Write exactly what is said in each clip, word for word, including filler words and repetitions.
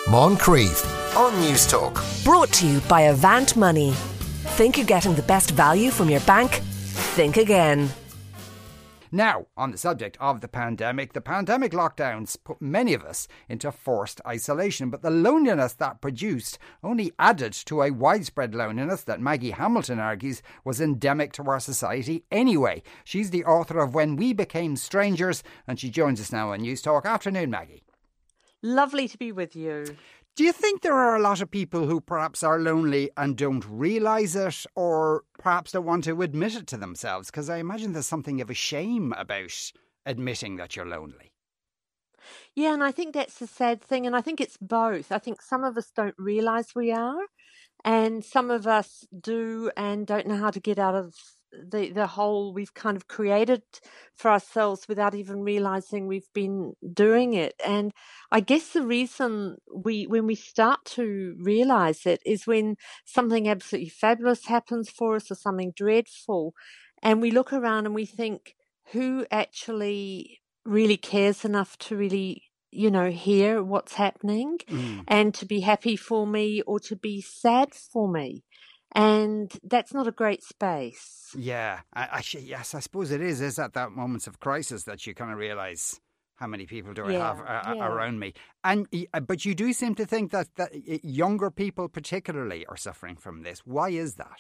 Moncrief on News Talk. Brought to you by Avant Money. Think you're getting the best value from your bank? Think again. Now, on the subject of the pandemic, the pandemic lockdowns put many of us into forced isolation, but the loneliness that produced only added to a widespread loneliness that Maggie Hamilton argues was endemic to our society anyway. She's the author of When We Became Strangers, and she joins us now on News Talk. Afternoon, Maggie. Lovely to be with you. Do you think there are a lot of people who perhaps are lonely and don't realise it, or perhaps don't want to admit it to themselves? Because I imagine there's something of a shame about admitting that you're lonely. Yeah, and I think that's the sad thing, and I think it's both. I think some of us don't realise we are, and some of us do and don't know how to get out of the, the hole we've kind of created for ourselves without even realising we've been doing it. And I guess the reason we, when we start to realise it is when something absolutely fabulous happens for us or something dreadful, and we look around and we think, who actually really cares enough to really, you know, hear what's happening mm. and to be happy for me or to be sad for me? And that's not a great space. Yeah, actually, yes, I suppose it is. Is at that moments of crisis that you kind of realise how many people do I yeah, have uh, yeah. around me. And but you do seem to think that, that younger people particularly are suffering from this. Why is that?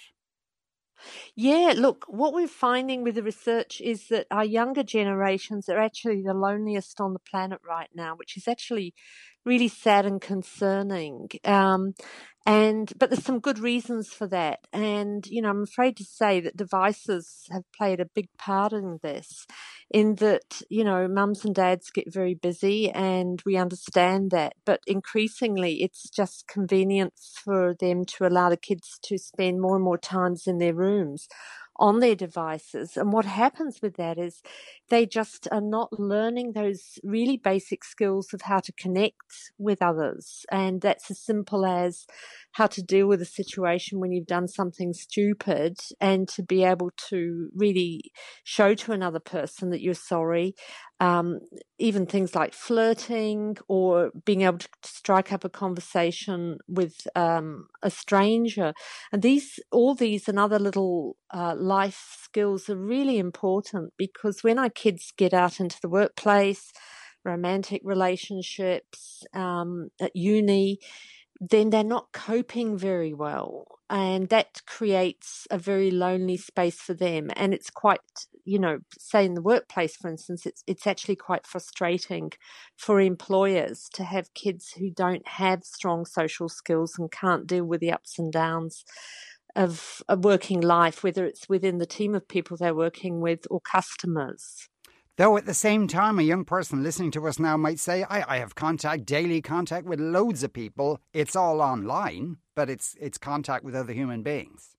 Yeah, look, what we're finding with the research is that our younger generations are actually the loneliest on the planet right now, which is actually really sad and concerning. Um, and but there's some good reasons for that. And, you know, I'm afraid to say that devices have played a big part in this, in that, you know, mums and dads get very busy and we understand that. But increasingly, it's just convenient for them to allow the kids to spend more and more times in their rooms on their devices. And what happens with that is they just are not learning those really basic skills of how to connect with others. And that's as simple as how to deal with a situation when you've done something stupid and to be able to really show to another person that you're sorry. Um, even things like flirting or being able to strike up a conversation with um, a stranger. And these, all these and other little uh, life skills are really important, because when our kids get out into the workplace, romantic relationships, um, at uni, then they're not coping very well. And that creates a very lonely space for them. And it's quite, you know, say in the workplace, for instance, it's it's actually quite frustrating for employers to have kids who don't have strong social skills and can't deal with the ups and downs of a working life, whether it's within the team of people they're working with or customers. Though at the same time, a young person listening to us now might say, I, I have contact, daily contact with loads of people. It's all online, but it's it's contact with other human beings.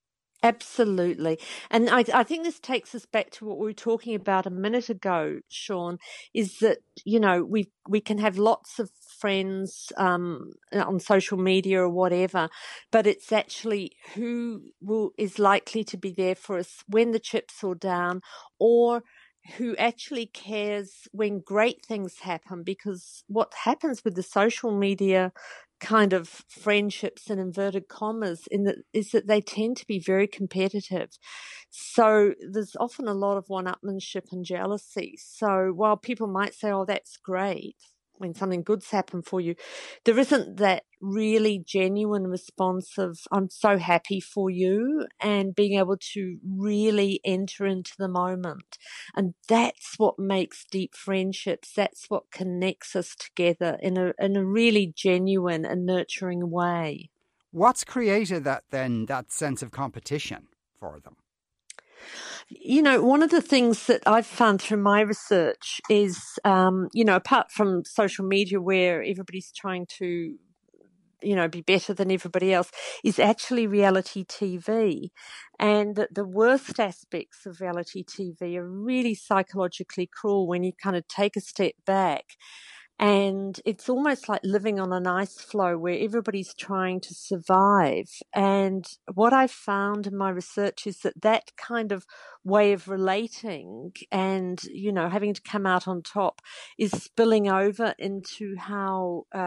Absolutely. And I, I think this takes us back to what we were talking about a minute ago, Sean, is that, you know, we we can have lots of friends um, on social media or whatever, but it's actually who will is likely to be there for us when the chips fall down, or who actually cares when great things happen. Because what happens with the social media kind of friendships in inverted commas in the, is that they tend to be very competitive. So there's often a lot of one-upmanship and jealousy. So while people might say, oh, that's great, when something good's happened for you, there isn't that really genuine response of, I'm so happy for you, and being able to really enter into the moment. And that's what makes deep friendships. That's what connects us together in a in a really genuine and nurturing way. What's created that then, that sense of competition for them? You know, one of the things that I've found through my research is, um, you know, apart from social media where everybody's trying to, you know, be better than everybody else, is actually reality T V. And that the worst aspects of reality T V are really psychologically cruel when you kind of take a step back. And it's almost like living on an ice floe where everybody's trying to survive. And what I've found in my research is that that kind of way of relating and, you know, having to come out on top is spilling over into how uh,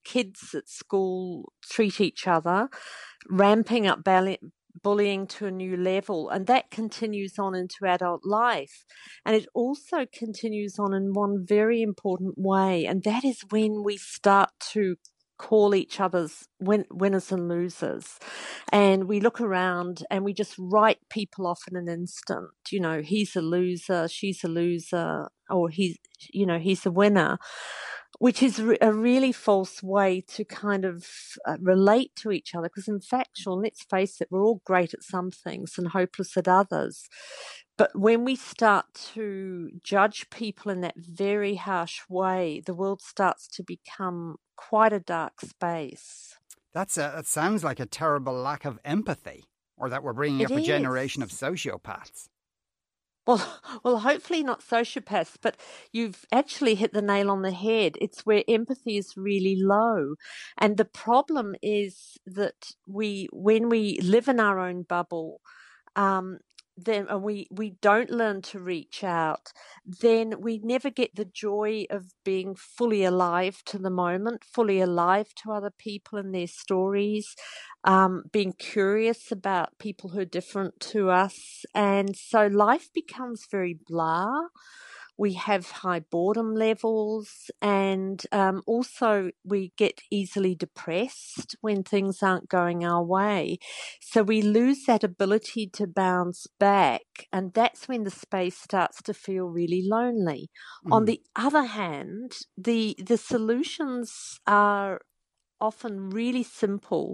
kids at school treat each other, ramping up balli- bullying to a new level, and that continues on into adult life. And it also continues on in one very important way, and that is when we start to call each other's win- winners and losers. And we look around and we just write people off in an instant. You know, he's a loser, she's a loser, or he's, you know, he's a winner, which is a really false way to kind of uh, relate to each other. Because in fact, Sean, let's face it, we're all great at some things and hopeless at others. But when we start to judge people in that very harsh way, the world starts to become quite a dark space. That's a, that sounds like a terrible lack of empathy, or that we're bringing It up a is. generation of sociopaths. Well, well, hopefully not sociopaths, but you've actually hit the nail on the head. It's where empathy is really low. And the problem is that we, when we live in our own bubble, um, then and we, we don't learn to reach out, then we never get the joy of being fully alive to the moment, fully alive to other people and their stories, um, being curious about people who are different to us. And so life becomes very blah. We have high boredom levels, and um, also we get easily depressed when things aren't going our way. So we lose that ability to bounce back, and that's when the space starts to feel really lonely. Mm. On the other hand, the the solutions are often really simple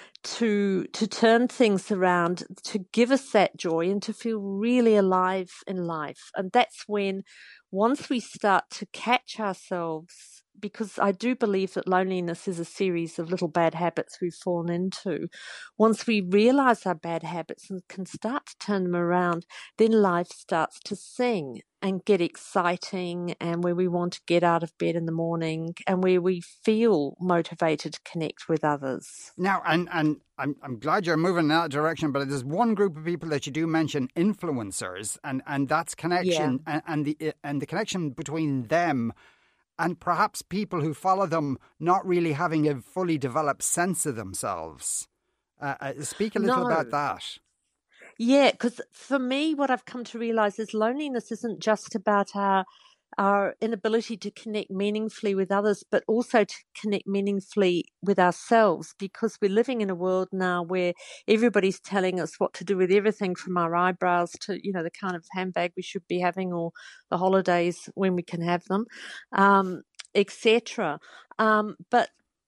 to to turn things around, to give us that joy and to feel really alive in life. And that's when, once we start to catch ourselves, because I do believe that loneliness is a series of little bad habits we've fallen into. Once we realize our bad habits and can start to turn them around, then life starts to sing and get exciting, and where we want to get out of bed in the morning, and where we feel motivated to connect with others. Now, and, and I'm I'm glad you're moving in that direction, but there's one group of people that you do mention, influencers, and, and that's connection, yeah. and, and the and the connection between them and perhaps people who follow them not really having a fully developed sense of themselves. Uh, uh, speak a little no. about that. Yeah, because for me, what I've come to realize is loneliness isn't just about our our inability to connect meaningfully with others, but also to connect meaningfully with ourselves, because we're living in a world now where everybody's telling us what to do with everything from our eyebrows to, you know, the kind of handbag we should be having, or the holidays when we can have them, um, et cetera. Um, but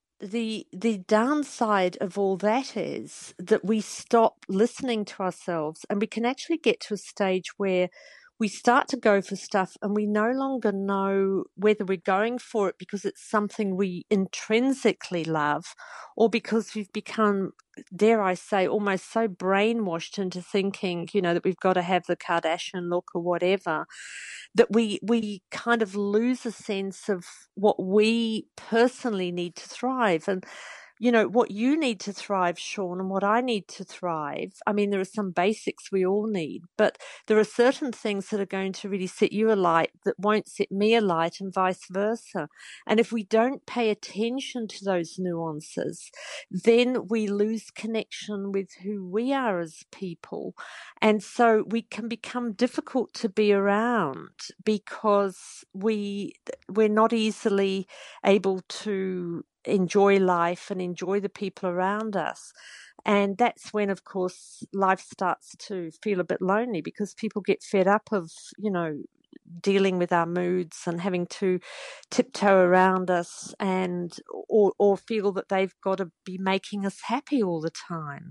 The the downside of all that is that we stop listening to ourselves, and we can actually get to a stage where we start to go for stuff and we no longer know whether we're going for it because it's something we intrinsically love, or because we've become, dare I say, almost so brainwashed into thinking, you know, that we've got to have the Kardashian look or whatever, that we we kind of lose a sense of what we personally need to thrive. And, you know, what you need to thrive, Sean, and what I need to thrive, I mean, there are some basics we all need, but there are certain things that are going to really set you alight that won't set me alight, and vice versa. And if we don't pay attention to those nuances, then we lose connection with who we are as people. And so we can become difficult to be around because we, we're not easily able to enjoy life and enjoy the people around us. And that's when, of course, life starts to feel a bit lonely, because people get fed up of, you know, dealing with our moods and having to tiptoe around us, and or, or feel that they've got to be making us happy all the time.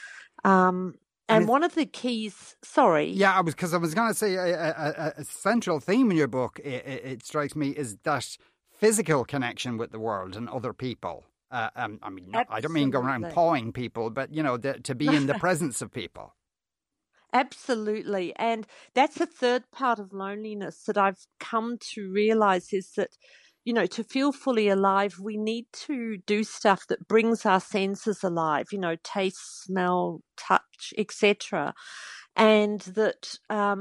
Um, and, and one of the keys, sorry. Yeah, I was because I was going to say a, a, a central theme in your book, it, it, it strikes me, is that physical connection with the world and other people. Uh, um, I mean, not, I don't mean going around pawing people, but, you know, the, to be in the presence of people. Absolutely. And that's a third part of loneliness that I've come to realize, is that, you know, to feel fully alive, we need to do stuff that brings our senses alive, you know, taste, smell, touch, et cetera. And that, um,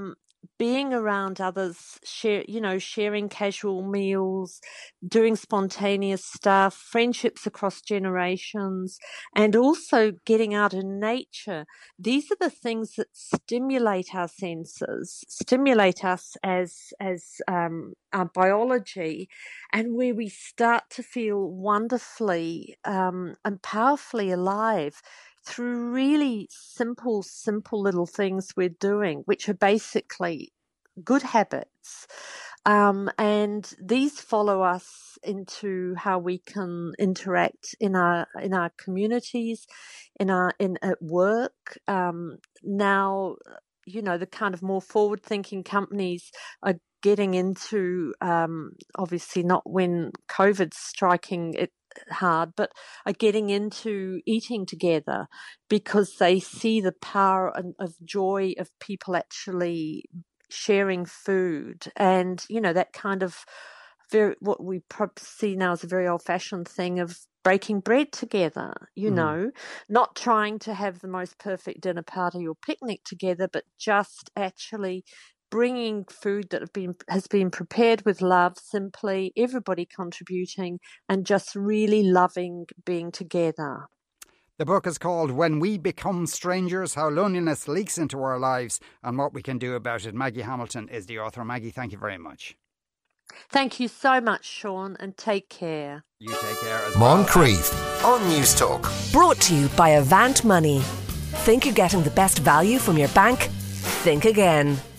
being around others, share, you know, sharing casual meals, doing spontaneous stuff, friendships across generations, and also getting out in nature. These are the things that stimulate our senses, stimulate us as as um, our biology, and where we start to feel wonderfully um, and powerfully alive through really simple, simple little things we're doing, which are basically good habits. Um, and these follow us into how we can interact in our in our communities, in our in at work. Um, now, you know, the kind of more forward-thinking companies are getting into, um, obviously not when COVID's striking it hard, but are getting into eating together because they see the power of, of joy of people actually sharing food. And, you know, that kind of very, what we probably see now is a very old-fashioned thing of breaking bread together, you mm. know, not trying to have the most perfect dinner party or picnic together, but just actually bringing food that have been has been prepared with love, simply, everybody contributing, and just really loving being together. The book is called When We Become Strangers, How Loneliness Leaks into Our Lives and What We Can Do About It. Maggie Hamilton is the author. Maggie, thank you very much. Thank you so much, Sean, and take care. You take care as well. Moncrief on News Talk. Brought to you by Avant Money. Think you're getting the best value from your bank? Think again.